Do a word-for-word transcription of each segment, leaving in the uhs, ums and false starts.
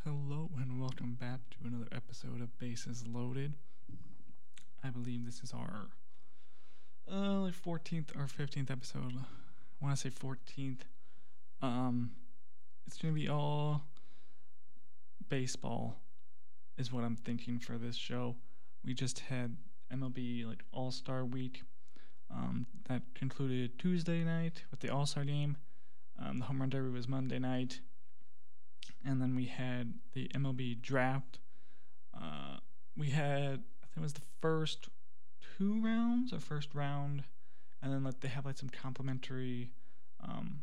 Hello and welcome back to another episode of Bases Loaded. I believe this is our uh, like fourteenth or fifteenth episode. I want to say fourteenth. Um, it's gonna be all baseball, is what I'm thinking for this show. We just had M L B like All Star Week. Um, that concluded Tuesday night with the All Star game. Um, the Home Run Derby was Monday night. And then we had the M L B draft. Uh, we had, I think it was the first two rounds or first round. And then like they have like some complimentary um,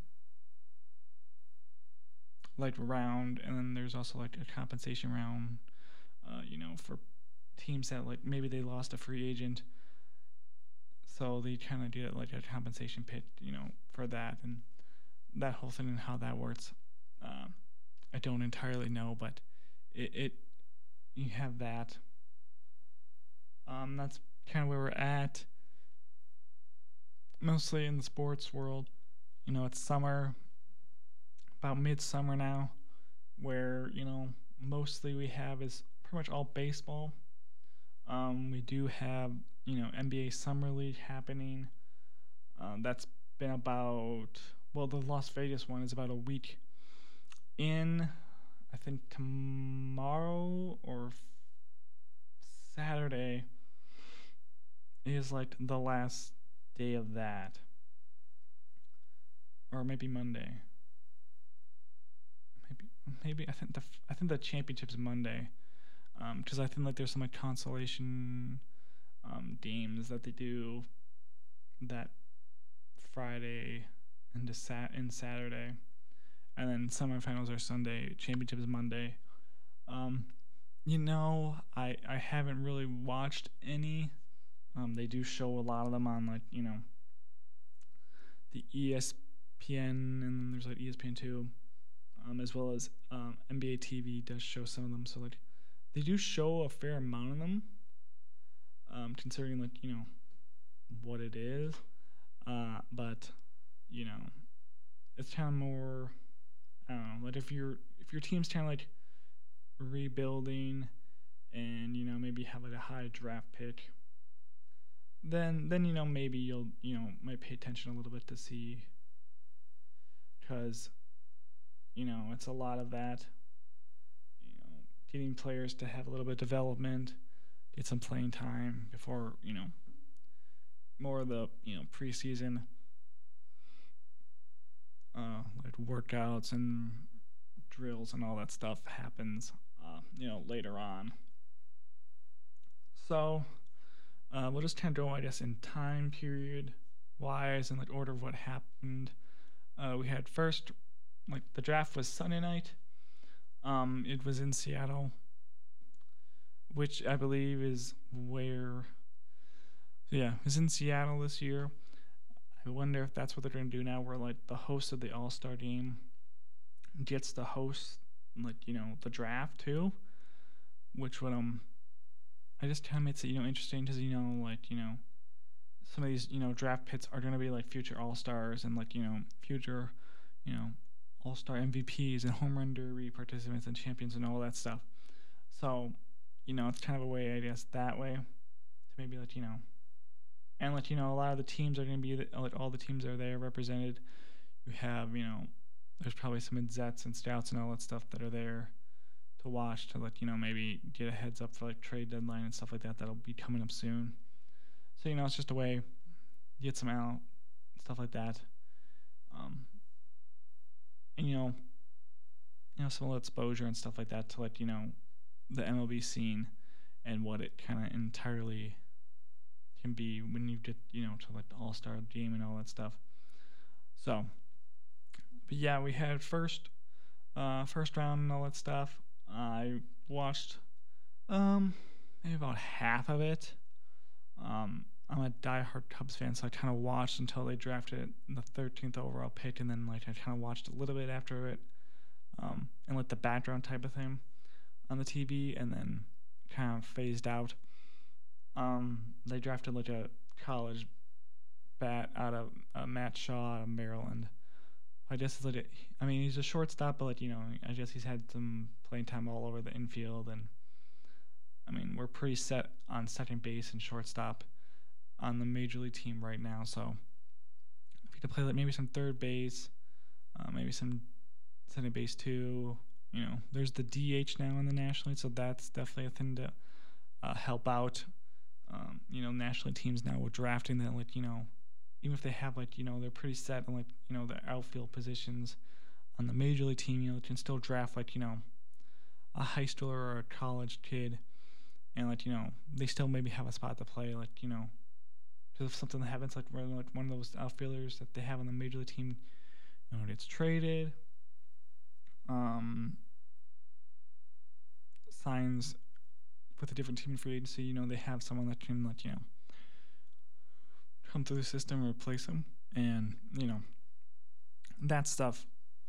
like round. And then there's also like a compensation round, uh, you know, for teams that like maybe they lost a free agent. So they kind of did like a compensation pit, you know, for that and that whole thing and how that works. Um, I don't entirely know, but it, it you have that. Um, that's kind of where we're at. Mostly in the sports world, you know, it's summer, about midsummer now, where you know mostly we have is pretty much all baseball. Um, we do have you know N B A Summer League happening. Um, that's been about well, the Las Vegas one is about a week in. I think tomorrow or f- Saturday is like the last day of that, or maybe Monday. Maybe maybe I think the I think the championship's Monday, because um, I think like there's some like consolation um, games that they do that Friday into sat in Saturday. And then semifinals are Sunday, championship is Monday. Um, you know, I I haven't really watched any. Um, they do show a lot of them on like you know the E S P N, and then there's like E S P N two, um, as well as um, N B A T V does show some of them. So like they do show a fair amount of them, um, considering like you know what it is. Uh, but you know, it's kind of more. I don't know, like if you're if your team's kind of like rebuilding, and you know maybe have like a high draft pick, then then you know maybe you'll you know might pay attention a little bit to see, because you know it's a lot of that. You know, getting players to have a little bit of development, get some playing time before you know more of the you know preseason. Uh, like workouts and drills and all that stuff happens, uh, you know, later on. So uh, we'll just kind of go, I guess, in time period wise and like order of what happened. Uh, we had first, like the draft was Sunday night. Um, it was in Seattle, which I believe is where. Yeah, it's in Seattle this year. I wonder if that's what they're going to do now, where like the host of the All Star game gets to host like you know the draft too, which would um, I just kind of makes it you know interesting because you know like you know some of these you know draft pits are going to be like future All Stars and like you know future you know All Star M V Ps and home run derby participants and champions and all that stuff. So you know it's kind of a way I guess that way to maybe like you know. And like you know, a lot of the teams are going to be like all the teams are there represented. You have you know, there's probably some execs and scouts and all that stuff that are there to watch to like you know maybe get a heads up for like trade deadline and stuff like that that'll be coming up soon. So you know, it's just a way to get some out stuff like that. Um, and you know, you know some little exposure and stuff like that to like you know the M L B scene and what it kind of entirely can be when you get you know to like the All Star game and all that stuff. So, but yeah, we had first, uh, first round and all that stuff. I watched, um, maybe about half of it. Um, I'm a diehard Cubs fan, so I kind of watched until they drafted the thirteenth overall pick, and then like I kind of watched a little bit after it, um, and like the background type of thing on the T V, and then kind of phased out. Um, they drafted like a college bat out of uh, Matt Shaw out of Maryland. I guess it's like, I mean, he's a shortstop, but like, you know, I guess he's had some playing time all over the infield, and I mean, we're pretty set on second base and shortstop on the major league team right now. So if you could play like maybe some third base, uh, maybe some second base too. You know, there's the D H now in the National League, so that's definitely a thing to uh, help out. Um, you know, National League teams now with drafting that, like, you know, even if they have like, you know, they're pretty set on like, you know, their outfield positions on the major league team, you know, can still draft like, you know, a high schooler or a college kid, and like, you know, they still maybe have a spot to play, like, you know, because if something happens, like, where, like one of those outfielders that they have on the major league team, you know, gets traded, um, signs with a different team in free agency, you know, they have someone that can, like, you know, come through the system and replace them, and you know, that stuff.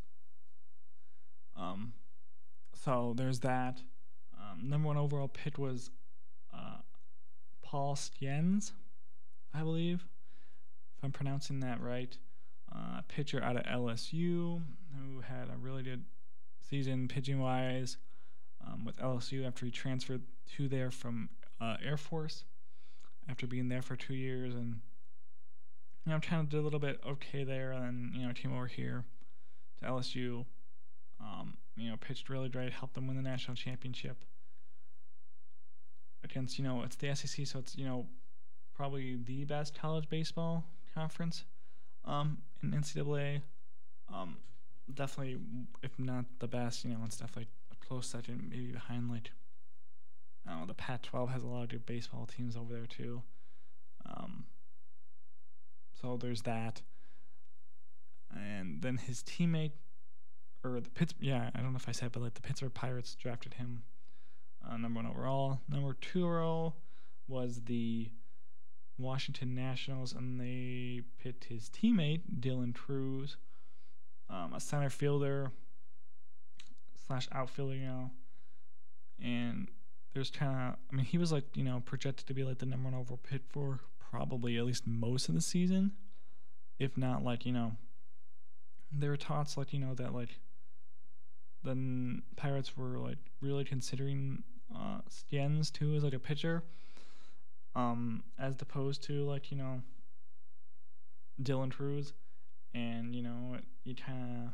Um, so there's that. Um, number one overall pick was uh, Paul Stiens, I believe, if I'm pronouncing that right. Uh, pitcher out of L S U who had a really good season pitching wise um, with L S U after he transferred to there from uh, Air Force after being there for two years, and you know, kind of did a little bit okay there, and then, you know, came over here to L S U. Um, you know, pitched really great, helped them win the national championship against, you know, it's the S E C, so it's, you know, probably the best college baseball conference um, in N C double A. Um, definitely, if not the best, you know, it's definitely a close second, maybe behind, like, I don't know, the Pac twelve has a lot of good baseball teams over there too. Um, so there's that. And then his teammate, or the Pitts, yeah, I don't know if I said, but like the Pittsburgh Pirates drafted him uh, number one overall. Number two overall was the Washington Nationals, and they picked his teammate Dylan Cruz, um, a center fielder slash outfielder, you know. And there's kind of, I mean, he was like, you know, projected to be like the number one overall pick for probably at least most of the season, if not like, you know, there were talks like, you know, that like the Pirates were like really considering uh, Stiens too as like a pitcher, um, as opposed to like, you know, Dylan Cruz, and you know, you kind of,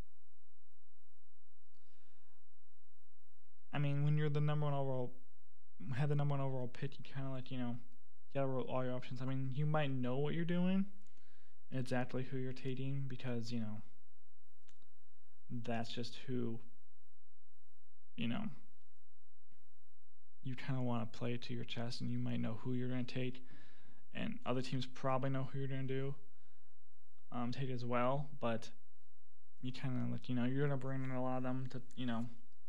I mean, when you're the number one overall, had the number one overall pick, you kind of like, you know, you gotta roll all your options. I mean, you might know what you're doing, and exactly who you're taking, because, you know, that's just who, you know, you kind of want to play to your chest, and you might know who you're going to take, and other teams probably know who you're going to do, um, take as well, but you kind of like, you know, you're going to bring in a lot of them to, you know,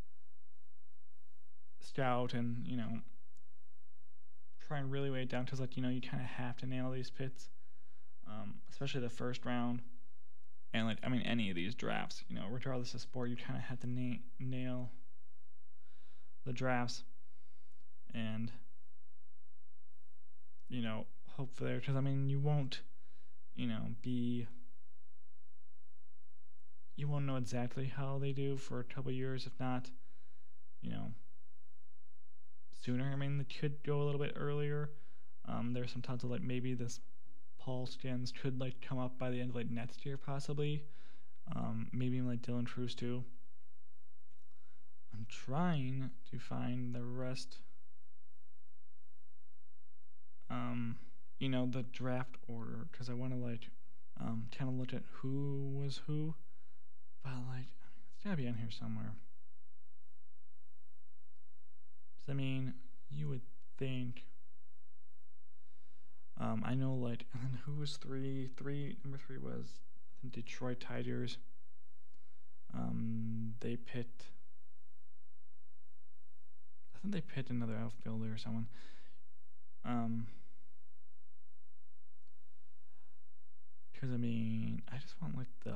scout and, you know, try and really weigh it down, because, like, you know, you kind of have to nail these pits, um, especially the first round. And, like, I mean, any of these drafts, you know, regardless of sport, you kind of have to na- nail the drafts and, you know, hope for there. Because, I mean, you won't, you know, be, you won't know exactly how they do for a couple years, if not, you know, sooner. I mean, they could go a little bit earlier. Um, there's some talks of, like, maybe this Paul Stiens could, like, come up by the end of, like, next year, possibly. Um, maybe even, like, Dylan Cruz, too. I'm trying to find the rest. Um, you know, the draft order, because I want to, like, um, kind of look at who was who. But, like, it's gotta be in here somewhere. I mean, you would think. Um, I know, like, and then who was three? Three, number three was, I think, Detroit Tigers. Um, they picked, I think they picked another outfielder or someone. Um, because, I mean, I just want, like, the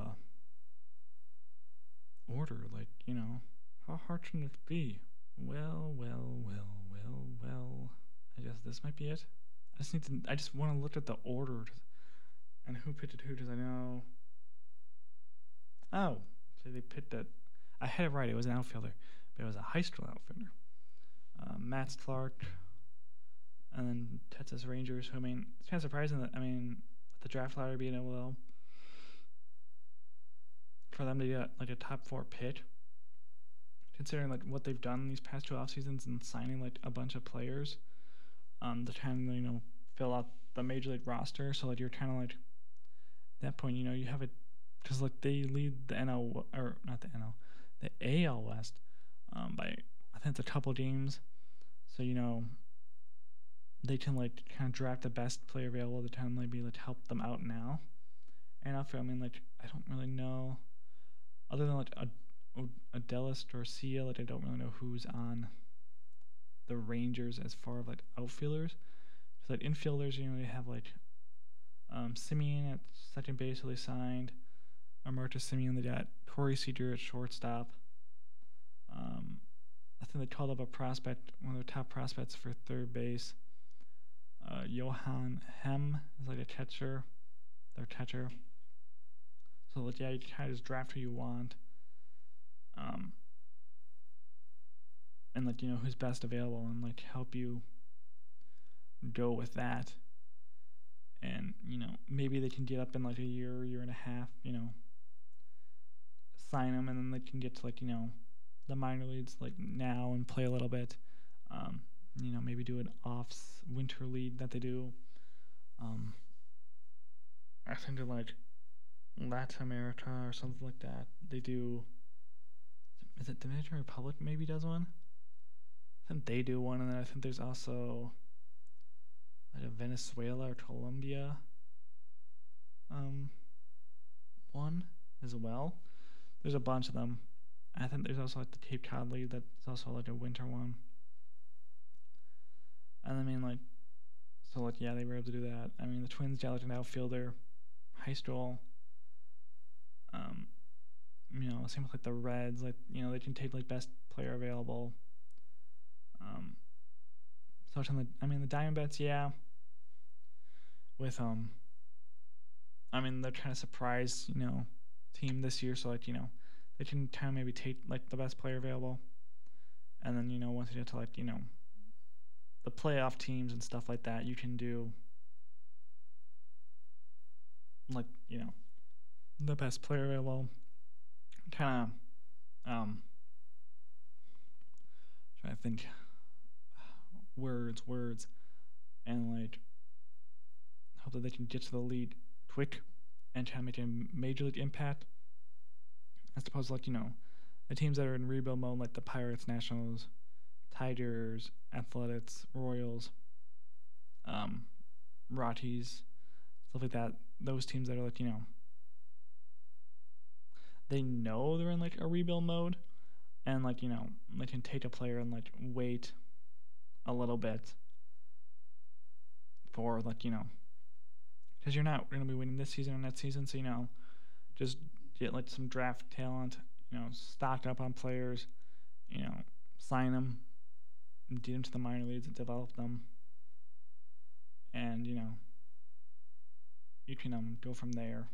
order, like, you know, how hard can it be? Well, well, well, well, well, I guess this might be it. I just need to, I just want to look at the order and who picked who, because I know, Oh, so they picked that. I had it right. It was an outfielder, but it was a high school outfielder. Uh, Matt Clark, and then Texas Rangers. Who I mean, it's kind of surprising that I mean, with the draft lottery being able to, for them to get like a top four pick, considering like what they've done these past two off seasons and signing like a bunch of players, um, to kind of you know fill out the major league roster. So like you're kind of like at that point, you know, you have it because like they lead the N L or not the N L, the A L West, um, by I think it's a couple games. So you know they can like kind of draft the best player available at the time, maybe like help them out now. And after I mean like I don't really know other than like a Adelis Garcia, like I don't really know who's on the Rangers as far as like outfielders. So like infielders, you know, you have like um, Simeon at second base, who they signed. Marcus Simeon, they got Corey Seager at shortstop. Um, I think they called up a prospect, one of their top prospects for third base. Uh, Johan Hem is like a catcher, their catcher. So like yeah, you can kind of just draft who you want. Um, and like you know who's best available and like help you go with that. And you know maybe they can get up in like a year, year and a half. You know, sign them and then they can get to like you know the minor leagues like now and play a little bit. Um, you know maybe do an off winter league that they do. Um, I think in like Latin America or something like that they do. Is it Dominican Republic maybe does one? I think they do one, and then I think there's also like a Venezuela or Colombia um, one as well. There's a bunch of them. I think there's also like the Cape Cod League that's also like a winter one. And I mean like, so like yeah, they were able to do that. I mean the Twins got like an outfielder, high school. Um, you know, same with like the Reds. Like you know they can take like best player available. Um, so on the, I mean the Diamondbacks, yeah. With um, I mean they're trying to surprise you know team this year, so like you know they can kind of maybe take like the best player available, and then you know once you get to like you know the playoff teams and stuff like that, you can do like you know the best player available. Kind of um, trying to think words, words, and like hope that they can get to the lead quick and try to make a major league impact. As opposed to like, you know, the teams that are in rebuild mode like the Pirates, Nationals, Tigers, Athletics, Royals, um, Rockies, stuff like that. Those teams that are like, you know, they know they're in like a rebuild mode and like, you know, they can take a player and like wait a little bit for like, you know, because you're not going to be winning this season or next season, so you know, just get like some draft talent, you know, stock up on players, you know, sign them, and get them to the minor leagues and develop them, and you know, you can um go from there.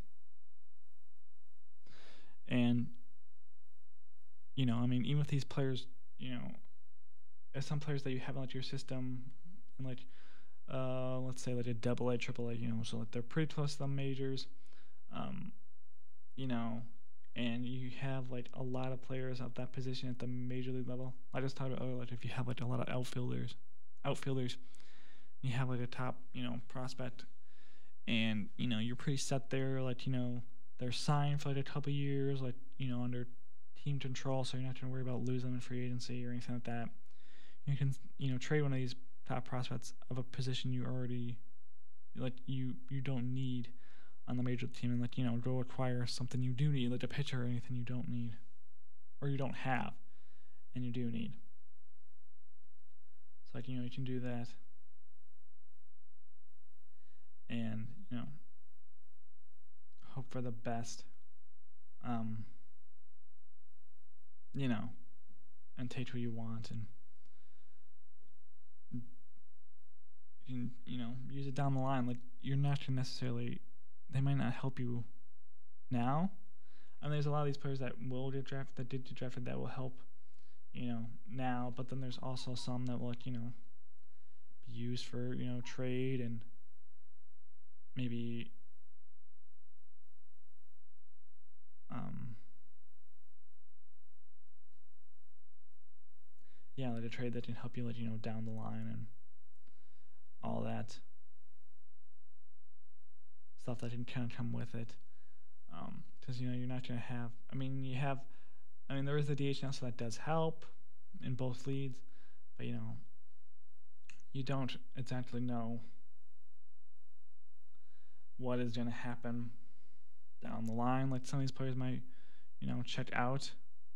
And you know, I mean, even with these players, you know, as some players that you have in like your system, and like uh, let's say like a double A, triple A, you know, so like they're pretty close to the majors, um, you know, and you have like a lot of players at that position at the major league level. I just talked about earlier, like if you have like a lot of outfielders, outfielders, you have like a top, you know, prospect, and you know you're pretty set there. Like you know they're signed for like a couple years, like you know under team control, so you're not going to worry about losing them in free agency or anything like that. You can you know trade one of these top prospects of a position you already like you you don't need on the major team, and like you know go acquire something you do need, like a pitcher or anything you don't need or you don't have and you do need. So like you know you can do that, and you know hope for the best, um you know and take who you want, and you can you know use it down the line. Like you're not gonna necessarily, they might not help you now. And there's a lot of these players that will get drafted, that did get drafted, that will help, you know, now. But then there's also some that will, like, you know, be used for, you know, trade and maybe, um, yeah, like a trade that can help you, like, you know, down the line and all that stuff that can kind of come with it. Because, um, you know, you're not going to have, I mean, you have, I mean, there is the D H now, so that does help in both leads, but, you know, you don't exactly know what is going to happen down the line. Like, some of these players might, you know, check out,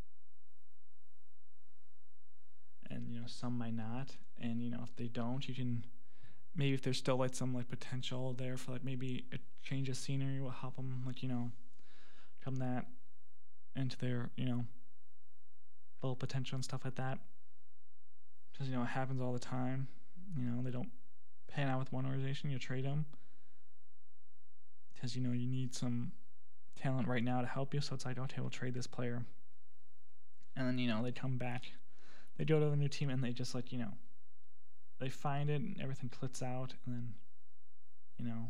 and, you know, some might not. And, you know, if they don't, you can, maybe if there's still, like, some, like, potential there for, like, maybe a change of scenery will help them, like, you know, come that into their, you know, full potential and stuff like that. Because, you know, it happens all the time. You know, they don't pan out with one organization, you trade them. Because, you know, you need some talent right now to help you. So it's like, okay, we'll trade this player. And then, you know, they come back. They go to the new team and they just, like, you know, they find it and everything clicks out. And then, you know,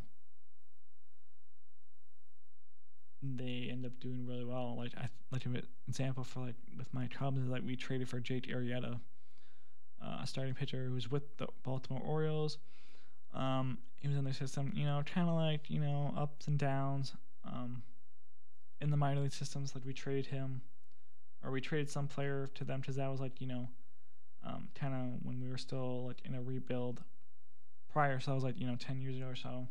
they end up doing really well. Like, I like an example for, like, with my Cubs is, like, we traded for Jake Arrieta, uh, a starting pitcher who was with the Baltimore Orioles. Um, he was in their system, you know, kind of like, you know, ups and downs. Um, in the minor league systems, like, we traded him, or we traded some player to them, because that was, like, you know, um, kind of when we were still, like, in a rebuild prior. So that was, like, you know, ten years ago or so.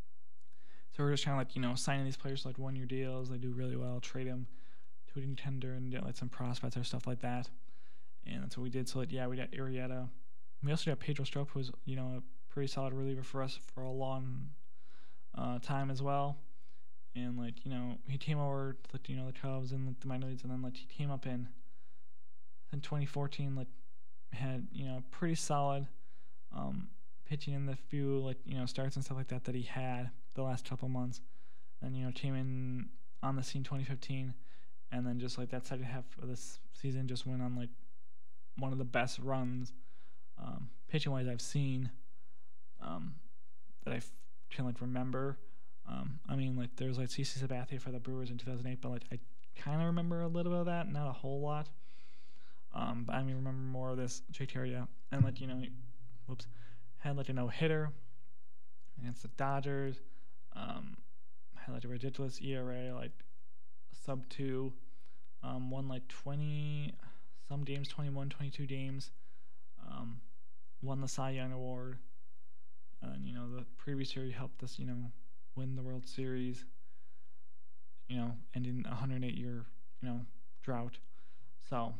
So we're just trying to, like, you know, signing these players to, like, one year deals. They do really well. Trade them to a contender and get, like, some prospects or stuff like that. And that's what we did. So, like, yeah, we got Arrieta. We also got Pedro Strop, who was, you know, a pretty solid reliever for us for a long uh, time as well. And, like, you know, he came over to, like, you know, the Cubs and, like, the minor leagues, and then, like, he came up in in twenty fourteen, like, had, you know, pretty solid um, pitching in the few, like, you know, starts and stuff like that that he had the last couple months. And, you know, came in on the scene twenty fifteen, and then just, like, that second half of this season just went on, like, one of the best runs um, pitching wise I've seen um, that I can, like, remember. Um, I mean, like, there's, like, C C Sabathia for the Brewers in two thousand eight, but, like, I kind of remember a little bit of that, not a whole lot. Um, but I mean, remember more of this Jake Arrieta, and, like, you know, whoops, had, like, a no hitter against the Dodgers. Um, had, like, a ridiculous E R A, like sub two. Um, won, like, twenty some games, twenty-one, twenty-two games. Um, won the Cy Young Award. And, you know, the previous year he helped us, you know, win the World Series, you know, ending a one hundred eight year, you know, drought. So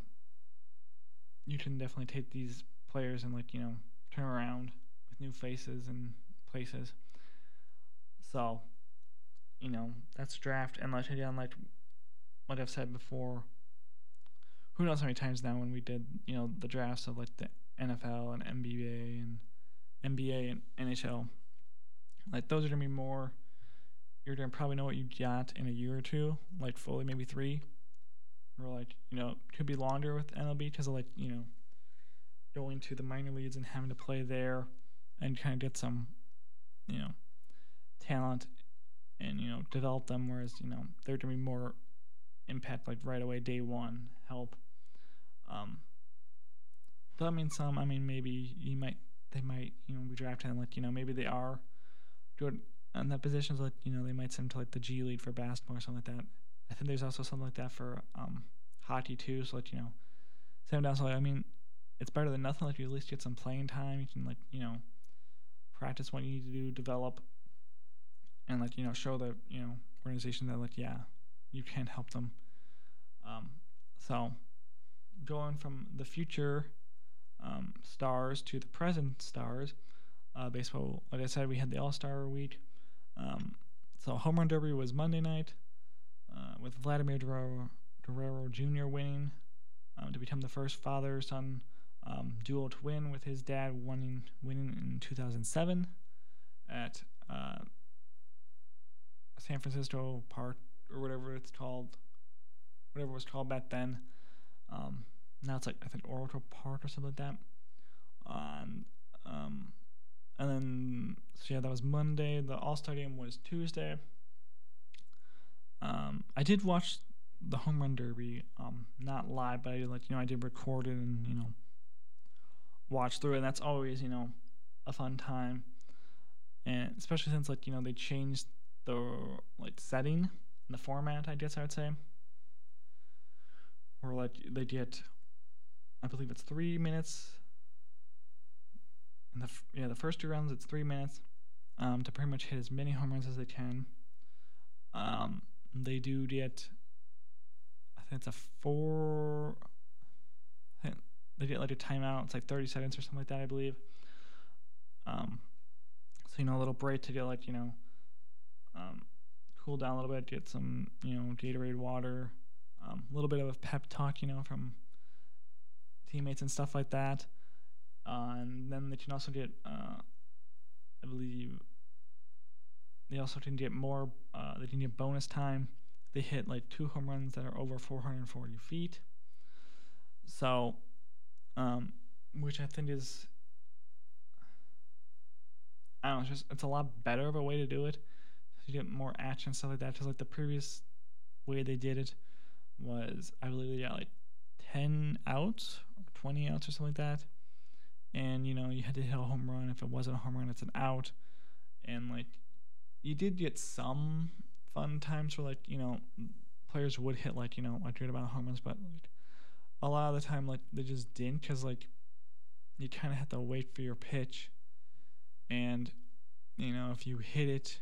you can definitely take these players and, like, you know, turn around with new faces and places. So, you know, that's draft. And, like, again, like, like I've said before, who knows how many times now when we did, you know, the drafts of, like, the N F L and N B A and N B A and N H L, like, those are going to be more, you're going to probably know what you got in a year or two, like, fully, maybe three, or, like, you know, it could be longer with N L B because of, like, you know, going to the minor leagues and having to play there and kind of get some, you know, talent and, you know, develop them, whereas, you know, they're going to be more impact, like, right away, day one, help. Um, but I mean, some, I mean, maybe you might, they might, you know, be drafted and, like, you know, maybe they are good in that positions, like, you know, they might send to, like, the G League for basketball or something like that. I think there's also something like that for um, hockey too, so, like, you know, send them down. So, like, I mean, it's better than nothing. Like, you at least get some playing time. You can, like, you know, practice what you need to do, develop, and, like, you know, show the, you know, organization that, like, yeah, you can help them. Um, so going from the future um, stars to the present stars, uh, baseball, like I said, we had the All-Star week. Um, so Home Run Derby was Monday night, uh, with Vladimir Guerrero, Guerrero Junior winning um, to become the first father-son um, duo to win, with his dad winning, winning in two thousand seven at uh, San Francisco Park, or whatever it's called, whatever it was called back then. Um, now it's like I think Oracle Park or something like that. On um, and then so yeah, that was Monday. The All Star Game was Tuesday. Um, I did watch the Home Run Derby, um, not live, but I did, like, you know, I did record it and, you know, watch through it. And that's always, you know, a fun time. And especially since, like, you know, they changed the, like, setting and the format, I guess I would say. Or, like, they get, I believe it's three minutes. And the, yeah, the first two rounds, it's three minutes um, to pretty much hit as many home runs as they can. Um, they do get, I think it's a four, I think they get like a timeout. It's like thirty seconds or something like that, I believe. Um, so, you know, a little break to get, like, you know, um, cool down a little bit, get some, you know, Gatorade water, um, a little bit of a pep talk, you know, from teammates and stuff like that. Uh, and then they can also get, uh, I believe, they also can get more, uh, they can get bonus time if they hit like two home runs that are over four hundred forty feet. So, um, which I think is, I don't know, it's just, it's a lot better of a way to do it. You get more action and stuff like that. Because like the previous way they did it was, I believe they got like ten outs or twenty outs or something like that. And, you know, you had to hit a home run. If it wasn't a home run, it's an out. And, like, you did get some fun times where, like, you know, players would hit, like, you know, a good amount of home runs, but, like, a lot of the time, like, they just didn't because, like, you kind of have to wait for your pitch. And, you know, if you hit it,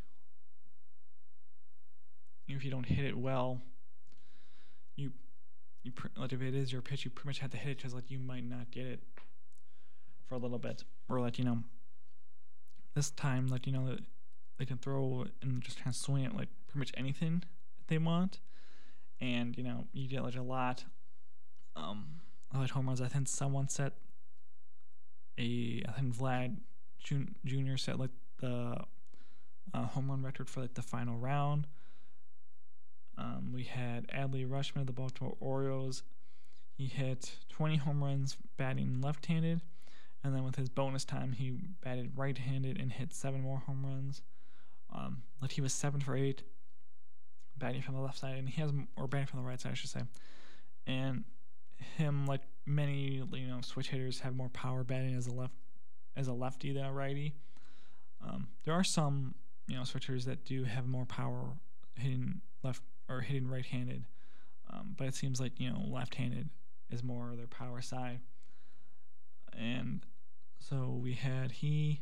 if you don't hit it well, you, you pr- like, if it is your pitch, you pretty much have to hit it because, like, you might not get it for a little bit. Or, like, you know, this time, like, you know, they can throw and just kind of swing at, like, pretty much anything they want. And, you know, you get, like, a lot um, of, like, home runs. I think someone set a, I think Vlad Jun- Junior set, like, the uh, home run record for, like, the final round. Um, we had Adley Rutschman of the Baltimore Orioles. He hit twenty home runs batting left-handed. And then with his bonus time, he batted right-handed and hit seven more home runs. Um, like he was seven for eight, batting from the left side, and he has or batting from the right side, I should say. And him, like many, you know, switch hitters, have more power batting as a left as a lefty than a righty. Um, there are some, you know, switch hitters that do have more power hitting left or hitting right-handed, um, but it seems like, you know, left-handed is more their power side. And so we had he.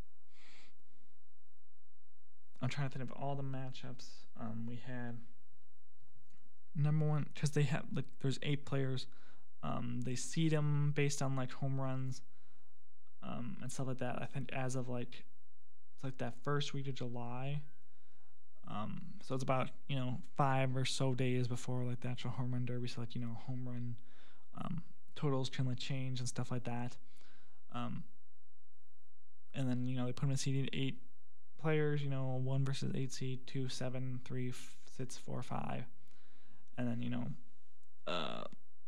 I'm trying to think of all the matchups. Um, we had number one because they have like there's eight players. Um, they seed them based on like home runs, um, and stuff like that. I think as of like it's like that first week of July. Um, so it's about, you know, five or so days before like the actual home run derby. So like, you know, home run um, totals can like change and stuff like that. Um, and then, you know, they put them in seeding eight players, you know, one versus eight seed, two, seven, three, six, four, five. And then, you know, uh,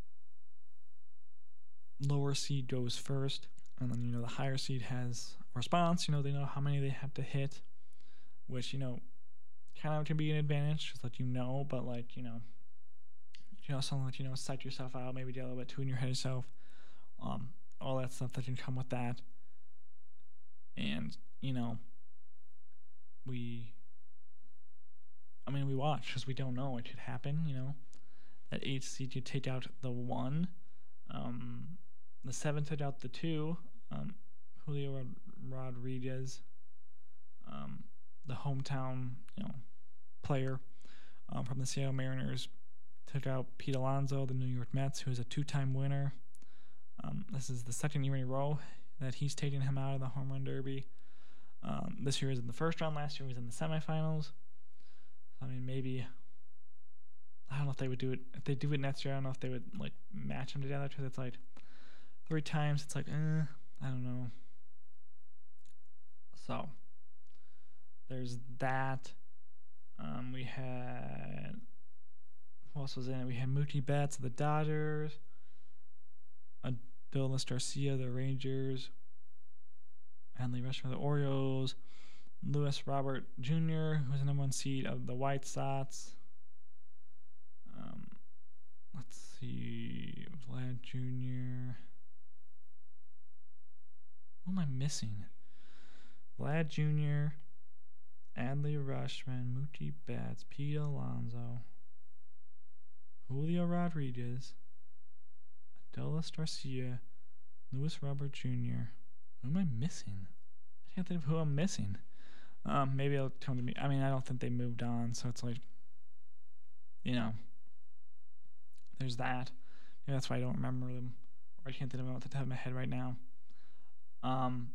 lower seed goes first. And then, you know, the higher seed has a response. You know, they know how many they have to hit, which, you know, kind of can be an advantage, just let you know, but like, you know, you can also let you know, psych yourself out, maybe get a little bit too in your head yourself. Um, all that stuff that can come with that. And, you know, we, I mean, we watch because we don't know it could happen, you know. That eight seed could take out the one. Um, the seven took out the two. Um, Julio Rod- Rodriguez, um, the hometown, you know, player um, from the Seattle Mariners, took out Pete Alonso, the New York Mets, who is a two-time winner. Um, this is the second year in a row that he's taken him out of the home run derby. Um, this year was in the first round. Last year was in the semifinals. I mean, maybe I don't know if they would do it. If they do it next year, I don't know if they would like match them together because it's like three times. It's like, eh, I don't know. So there's that. Um, we had who else was in it? We had Mookie Betts of the Dodgers, Adolis Garcia of the Rangers, Adley Rutschman of the Orioles, Luis Robert Junior, who was the number one seed of the White Sox. Um, let's see, Vlad Junior Who am I missing? Vlad Junior, Adley Rutschman, Mookie Betts, Pete Alonso, Julio Rodriguez, Adolis Garcia, Luis Robert Junior Who am I missing? I can't think of who I'm missing. Um, maybe it'll come to me. I mean, I don't think they moved on, so it's like, you know, there's that. Maybe that's why I don't remember them, or I can't think of them off the top of my head right now. Um,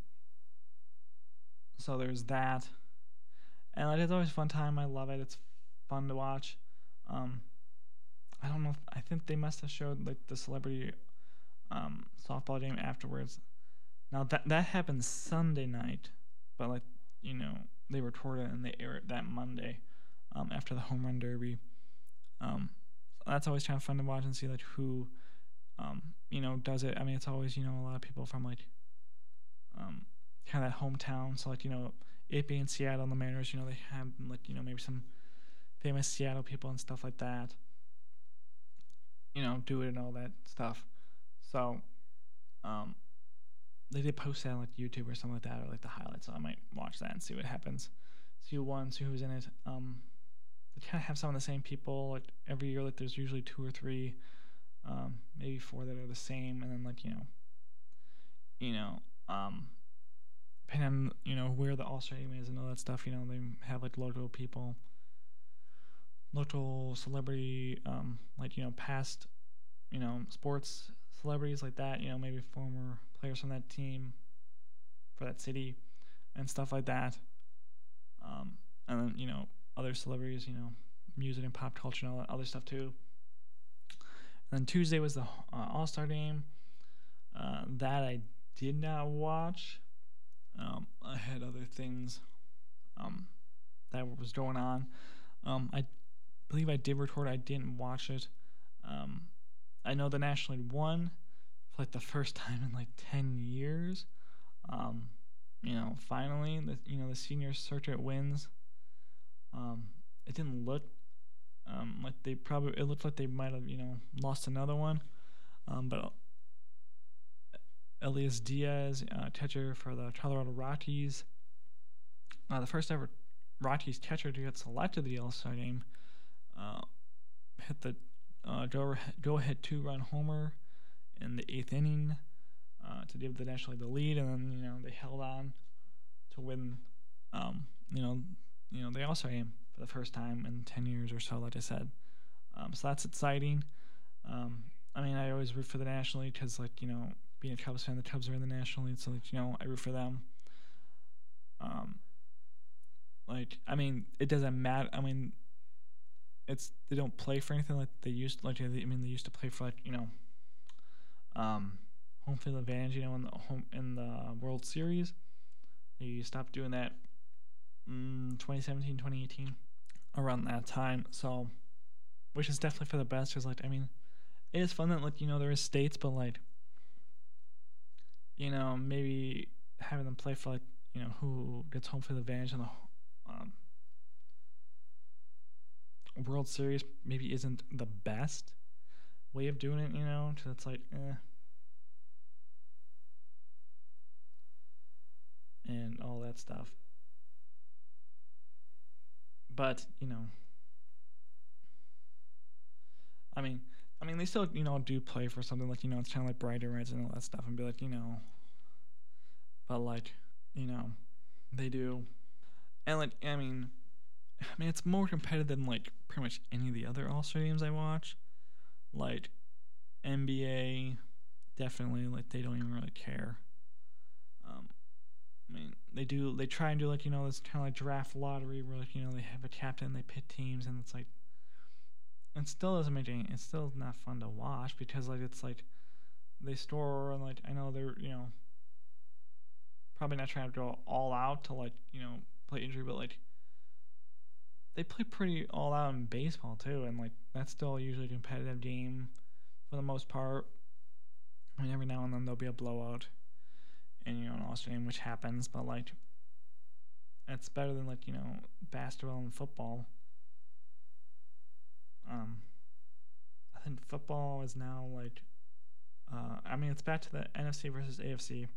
so there's that, and like, it's always a fun time. I love it. It's fun to watch. Um, I don't know. If, I think they must have showed like the celebrity um, softball game afterwards. Now that that happened Sunday night, but like you know they recorded it and they aired it that Monday um, after the home run derby. Um, so that's always kind of fun to watch and see like who um, you know does it. I mean, it's always you know a lot of people from like um, kind of that hometown. So like you know it being Seattle and the Mariners, you know they have like you know maybe some famous Seattle people and stuff like that. You know, do it and all that stuff. So, um, they did post that on like YouTube or something like that, or like the highlights. So I might watch that and see what happens. See who won, see who's in it. Um, they kind of have some of the same people like every year. Like there's usually two or three, um, maybe four that are the same, and then like you know, you know, um, depending on you know where the All-Star game is and all that stuff. You know, they have like local people. Local celebrity, um, like, you know, past, you know, sports celebrities like that, you know, maybe former players from that team for that city and stuff like that. Um, and then, you know, other celebrities, you know, music and pop culture and all that other stuff too. And then Tuesday was the uh, All-Star game. Uh, that I did not watch. Um, I had other things um, that was going on. Um, I believe I did record. I didn't watch it. Um, I know the National League won for like the first time in like ten years. Um, you know, finally, the you know the senior circuit wins. Um, it didn't look um, like they probably. It looked like they might have you know lost another one. Um, but Elias Diaz, uh, catcher for the Colorado Rockies, uh, the first ever Rockies catcher to get selected to the All-Star game. Uh, hit the uh, go, go ahead two run homer in the eighth inning uh, to give the National League the lead, and then you know they held on to win. Um, you know, you know they also game for the first time in ten years or so, like I said. Um, so that's exciting. Um, I mean, I always root for the National League because, like you know, being a Cubs fan, the Cubs are in the National League, so like you know, I root for them. Um, like I mean, it doesn't matter. I mean. It's they don't play for anything like they used like I mean they used to play for like you know um home field advantage you know in the home in the World Series. They stopped doing that mm, twenty seventeen twenty eighteen around that time, so which is definitely for the best because like I mean it is fun that like you know there is states, but like you know maybe having them play for like you know who gets home field advantage in the um World Series maybe isn't the best way of doing it, you know, so it's like, eh. And all that stuff. But, you know, I mean, I mean, they still, you know, do play for something like, you know, it's kind of like Brighter Reds and all that stuff and be like, you know, but like, you know, they do. And like, I mean, I mean, it's more competitive than like pretty much any of the other All-Star games I watch. Like N B A, definitely like they don't even really care. Um, I mean, they do. They try and do like you know this kind of like draft lottery where like you know they have a captain, they pit teams, and it's like it still doesn't make any. It's still not fun to watch because like it's like they store and like I know they're you know probably not trying to go all out to like you know play injury, but like they play pretty all out in baseball too, and like that's still usually a competitive game for the most part. I mean, every now and then there'll be a blowout in you know an All-Star game, which happens, but like it's better than like you know basketball and football. Um, I think football is now like, uh, I mean, it's back to the N F C versus A F C.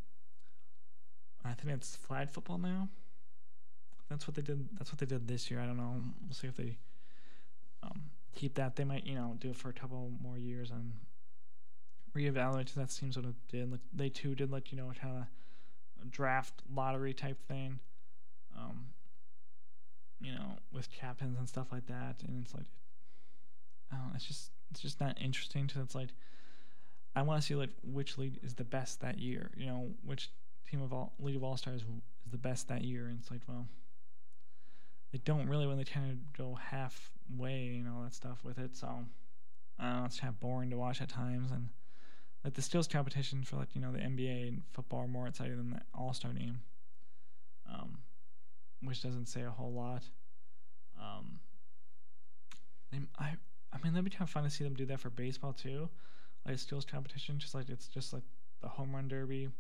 I think it's flag football now. That's what they did. That's what they did this year. I don't know. We'll see if they um, keep that. They might, you know, do it for a couple more years and reevaluate. That seems what it did. Like they too did, like you know, kind of draft lottery type thing. Um, you know, with captains and stuff like that, and it's like, I don't know, it's just it's just not interesting. Because it's like I want to see like which league is the best that year. You know, which team of all League of All Stars is the best that year, and it's like, well, they don't really when they kind of go halfway and all that stuff with it. So I don't know, it's kind of boring to watch at times, and like the skills competition for like you know the N B A and football are more exciting than the All Star game, um, which doesn't say a whole lot. Um, they, I I mean that'd be kind of fun to see them do that for baseball too, like a skills competition, just like it's just like the home run derby.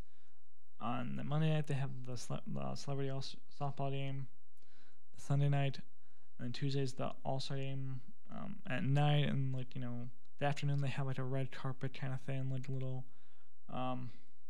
On the Monday night they have the, cele- the celebrity all- softball game. The Sunday night, and then Tuesday's the All Star game um, at night, and like you know the afternoon they have like a red carpet kind of thing, like a little, um,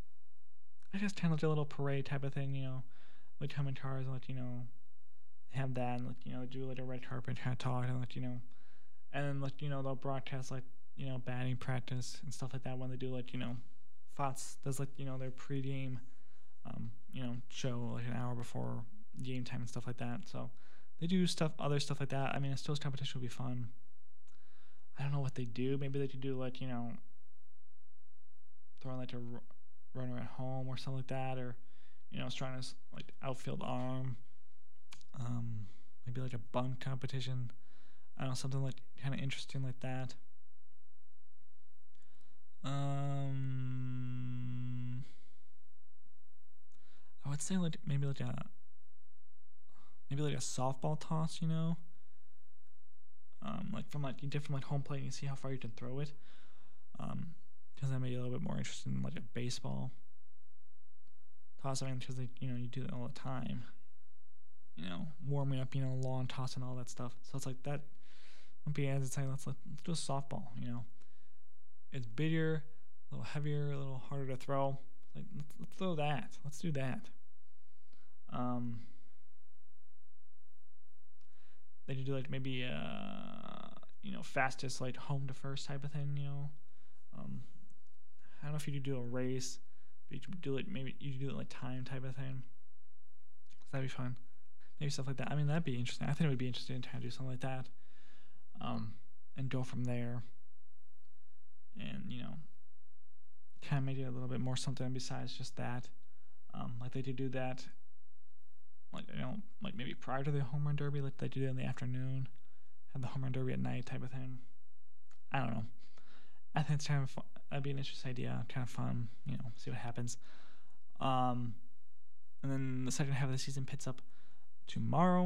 I guess kind of like a little parade type of thing, you know, like coming cars, like you know, they have that, and like you know do like a red carpet kind of talk, and like you know, and then like you know they'll broadcast like you know batting practice and stuff like that when they do like you know, Fox does like you know their pregame, um, you know show like an hour before game time and stuff like that. So they do stuff, other stuff like that. I mean, a stills competition would be fun. I don't know what they do. Maybe they could do like you know, throwing like a r- runner at home or something like that, or you know, trying to like outfield arm. Um, maybe like a bunt competition. I don't know, something like kind of interesting like that. Um, I would say like maybe like a maybe like a softball toss. You know, um, like from like you did from like home plate, and you see how far you can throw it. Um, because that may be a little bit more interesting than like a baseball toss. I mean, because you know you do it all the time. You know, warming up, you know, lawn toss and all that stuff. So it's like that would be as exciting. Let's let's do a softball. You know, it's bigger, a little heavier, a little harder to throw. Like let's, let's throw that. Let's do that. Um, they could do like maybe uh you know fastest like home to first type of thing. You know, um, I don't know if you could do a race, but you could do it maybe you could do it like time type of thing. So that'd be fun. Maybe stuff like that. I mean, that'd be interesting. I think it would be interesting to try to do something like that, um, and go from there, and you know, kind of make it a little bit more something besides just that. Um, like they did do that, like you know, like maybe prior to the home run derby, like they do in the afternoon, have the home run derby at night type of thing. I don't know. I think it's kind of fun. That'd be an interesting idea, kind of fun. You know, see what happens. Um, and then the second half of the season picks up tomorrow.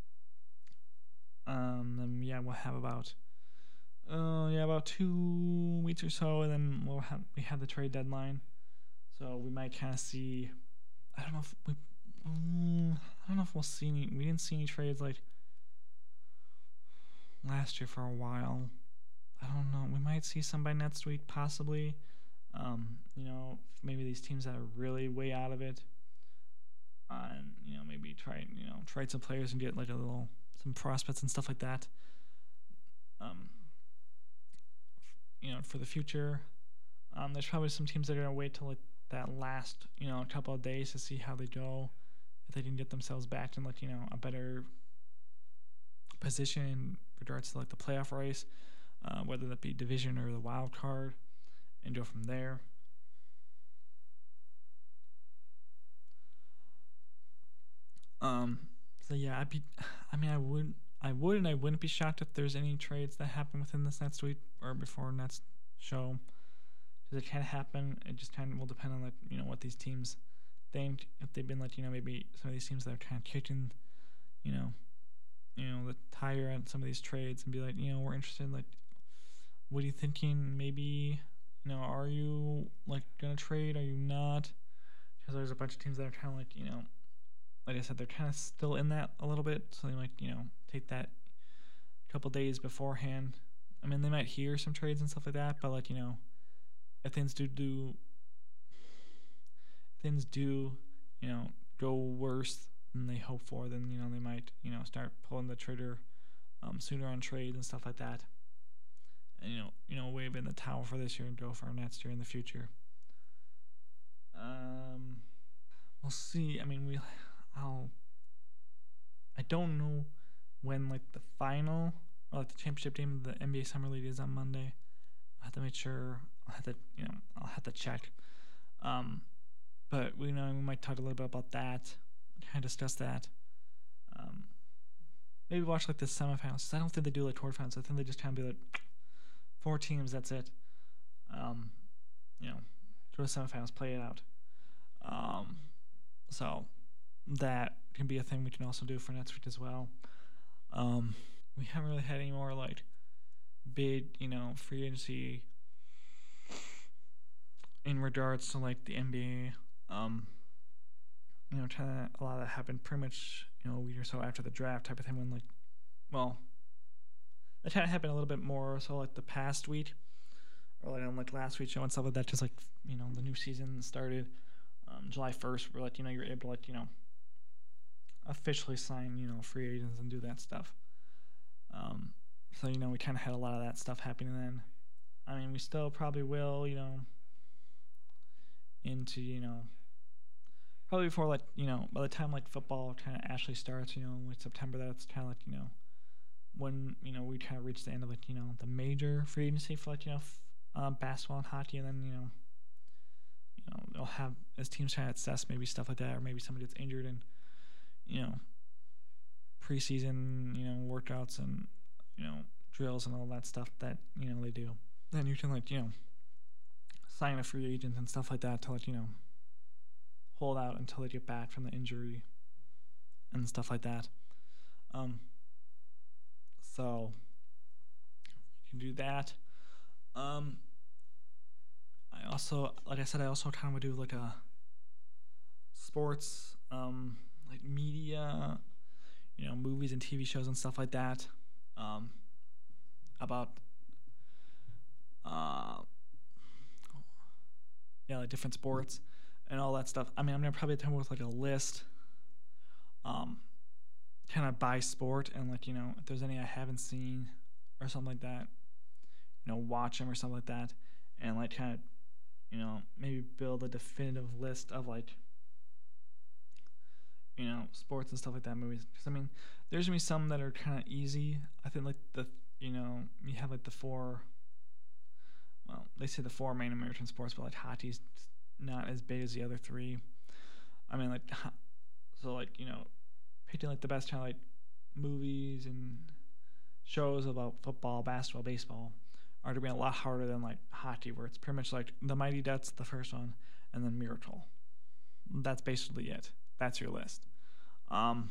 Um, then yeah, we'll have about uh yeah about two weeks or so, and then we'll have we have the trade deadline, so we might kind of see. I don't know if we. Um, I don't know if we'll see any. We didn't see any trades like last year for a while. I don't know. We might see some by next week, possibly. Um, you know, maybe these teams that are really way out of it, uh, and you know, maybe try you know trade some players and get like a little some prospects and stuff like that. Um, you know, for the future. Um, there's probably some teams that are gonna wait till like that last you know couple of days to see how they go, if they can get themselves back in like you know a better position in regards to like the playoff race, uh, whether that be division or the wild card, and go from there. Um, so yeah, I'd be, I mean, I would, I would, and I wouldn't be shocked if there's any trades that happen within this next week or before next show. Because it can happen. It just kind of will depend on like you know what these teams think. If they've been like you know maybe some of these teams that are kind of kicking, you know, you know, the tire on some of these trades and be like, you know, we're interested in, like, what are you thinking? Maybe, you know, are you, like, going to trade? Are you not? Because there's a bunch of teams that are kind of like, you know, like I said, they're kind of still in that a little bit. So they might, you know, take that couple days beforehand. I mean, they might hear some trades and stuff like that, but, like, you know, if things do do, things do, you know, go worse than they hope for, then, you know, they might, you know, start pulling the trigger um, sooner on trades and stuff like that. And, you know, you know, wave in the towel for this year and go for next year in the future. Um, we'll see. I mean, we, I'll, I don't know when, like, the final or, like, the championship game of the N B A Summer League is on Monday. I have to make sure. I'll have to, you know, I'll have to check. Um, but we know we might talk a little bit about that. Kind of discuss that. Um, maybe watch, like, the semifinals. I don't think they do, like, quarterfinals. I think they just kind of be like four teams. That's it. Um, you know, go to semifinals, play it out. Um, so that can be a thing we can also do for next week as well. Um, we haven't really had any more, like, big, you know, free agency in regards to, like, the N B A. Um, you know, kind of a lot of that happened pretty much, you know, a week or so after the draft type of thing when, like, well, that kind of happened a little bit more so, like, the past week or, like, on, like, last week's show and stuff like that, just, like, you know, the new season started um, July first, where, like, you know, you're able to, like, you know, officially sign, you know, free agents and do that stuff. Um, so, you know, we kind of had a lot of that stuff happening then. I mean, we still probably will, you know, into, you know, probably before, like, you know, by the time, like, football kind of actually starts, you know, like September, that's kind of like, you know, when, you know, we kind of reach the end of, like, you know, the major free agency for, like, you know, f- uh, basketball and hockey, and then, you know, you know, they'll have, as teams trying to assess maybe stuff like that, or maybe somebody gets injured and, you know, preseason, you know, workouts and, you know, drills and all that stuff that, you know, they do. Then you can, like, you know, sign a free agent and stuff like that to, like, you know, hold out until they get back from the injury and stuff like that. Um, so you can do that. Um, I also, like I said, I also kind of would do, like, a sports, um, like, media, you know, movies and T V shows and stuff like that. Um, about, uh, yeah, like, different sports and all that stuff. I mean, I'm gonna probably come with, like, a list, um, kind of by sport, and, like, you know, if there's any I haven't seen or something like that, you know, watch them or something like that, and, like, kind of, you know, maybe build a definitive list of, like, you know, sports and stuff like that, movies. Because, I mean, there's gonna be some that are kind of easy. I think, like, the, you know, you have, like, the four, well, they say the four main American sports, but, like, hockey's not as big as the other three. I mean, like, so, like, you know, picking, like, the best kind of, like, movies and shows about football, basketball, baseball are to be a lot harder than, like, hockey, where it's pretty much like The Mighty Ducks, the first one, and then Miracle. That's basically it. That's your list. Um,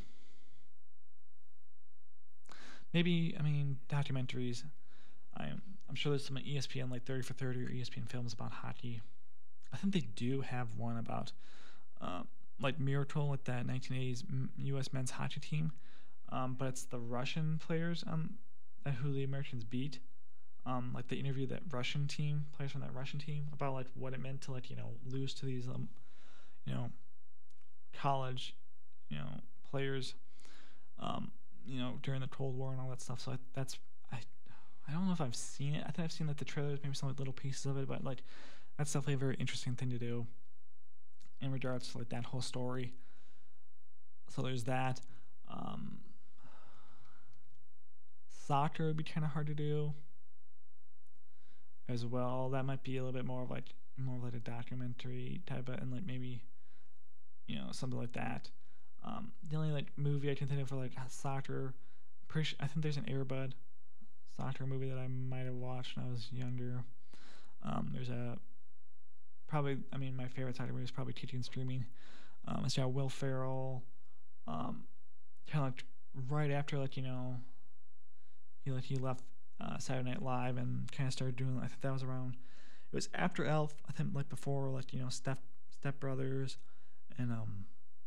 maybe, I mean, documentaries. I'm I'm sure there's some E S P N, like, thirty for thirty or E S P N films about hockey. I think they do have one about, uh, like, Miracle, like that nineteen eighties U S men's hockey team. Um, but it's the Russian players um, who the Americans beat. Um, like, they interviewed that Russian team, players from that Russian team, about, like, what it meant to, like, you know, lose to these, um, you know, college, you know, players, um, you know, during the Cold War and all that stuff. So I, that's, I, I don't know if I've seen it. I think I've seen, like, the trailers, maybe some, like, little pieces of it, but, like, that's definitely a very interesting thing to do in regards to, like, that whole story. So there's that. Um, soccer would be kind of hard to do as well. That might be a little bit more of, like, more of, like, a documentary type of, and, like, maybe, you know, something like that. Um, the only, like, movie I can think of for, like, soccer, pretty sure, I think there's an Air Bud soccer movie that I might have watched when I was younger. Um, there's a probably, I mean, my favorite soccer movie is probably Teaching and Streaming. Um, it's got Will Ferrell, um, kind of like right after like you know he like he left uh, Saturday Night Live and kind of started doing. I think that was around. It was after Elf. I think like before like you know Step Step Brothers and um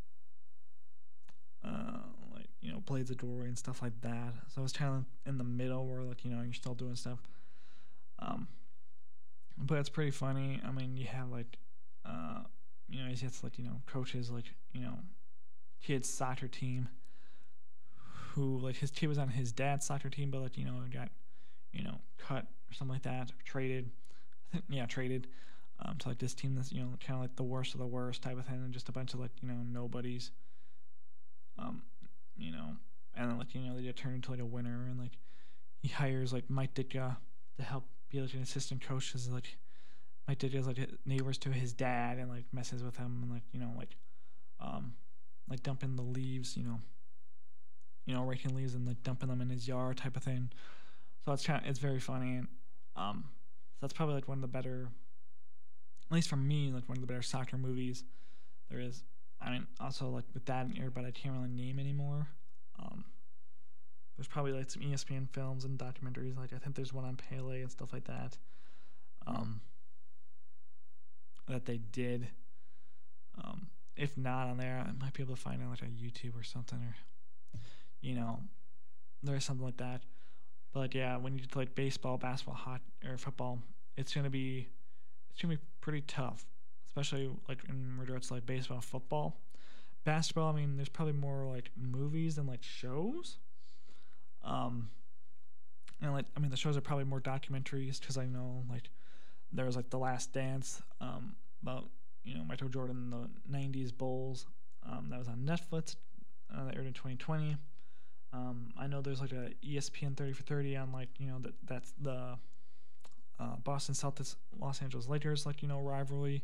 uh like you know Blades of Glory and stuff like that. So it was kind of in the middle where like you know you're still doing stuff. Um, but it's pretty funny. I mean, you have like uh you know he has like you know coaches like you know kids soccer team who like his kid was on his dad's soccer team, but like you know got you know cut or something like that, or traded. I think yeah, traded um, to like this team that's you know kind of like the worst of the worst type of thing, and just a bunch of like you know nobodies. Um, you know, and then like you know they get turned into like a winner, and like he hires like Mike Ditka to help be like an assistant coach, because like Mike Ditka's like neighbors to his dad, and like messes with him, and like you know like um like dumping the leaves, you know, you know raking leaves and like dumping them in his yard type of thing. So it's kind of it's very funny, and um so that's probably like one of the better, at least for me, like one of the better soccer movies there is. I mean, also like with that in here, but I can't really name anymore. Um, there's probably like some E S P N films and documentaries. Like I think there's one on Pele and stuff like that. Um, that they did. Um, if not on there, I might be able to find it like on YouTube or something, or you know, there's something like that. But yeah, when you get to like baseball, basketball, hot or football, it's gonna be it's gonna be pretty tough, especially like in regards to like baseball, and football, basketball. I mean, there's probably more like movies than like shows. Um, and like I mean, the shows are probably more documentaries, because I know like there was like The Last Dance, um, about you know Michael Jordan and the nineties Bulls. Um, that was on Netflix. Uh, that aired in twenty twenty. Um, I know there's like a E S P N thirty for thirty on like you know that that's the uh, Boston Celtics Los Angeles Lakers like you know rivalry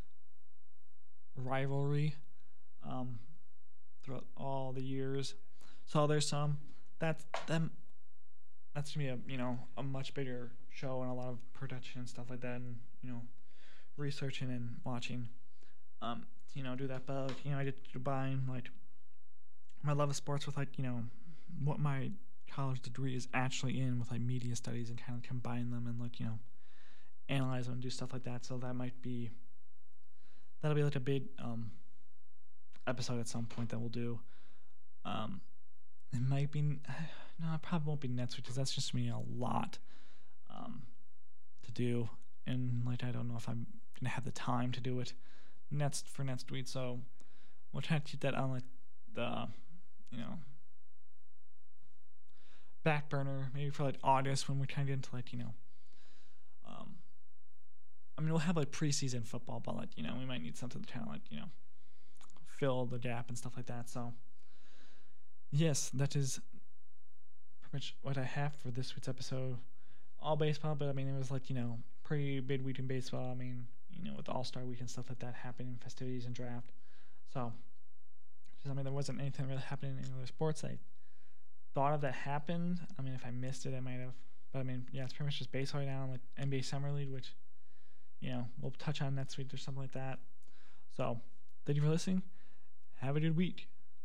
rivalry um, throughout all the years. So there's some that's them that's gonna be a you know a much bigger show, and a lot of production and stuff like that, and you know researching and watching um you know do that. But you know I get to combine like my love of sports with like you know what my college degree is actually in, with like media studies, and kind of combine them and like you know analyze them and do stuff like that. So that might be that'll be like a big um episode at some point that we'll do. Um, it might be no, it probably won't be next week, because that's just me a lot um to do, and like I don't know if I'm gonna have the time to do it next for next week. So we'll try to keep that on like the you know back burner, maybe for like August, when we kind of get into like you know um I mean we'll have like preseason football, but like you know we might need something to kind of like you know fill the gap and stuff like that. So yes, that is pretty much what I have for this week's episode. All baseball, but I mean it was like you know pretty big week in baseball. I mean you know with All-Star Week and stuff like that happening, festivities and draft. So I mean there wasn't anything really happening in other sports. I thought of that happened. I mean if I missed it I might have, but I mean yeah, it's pretty much just baseball right now, and like N B A Summer League, which you know we'll touch on next week or something like that. So thank you for listening. Have a good week.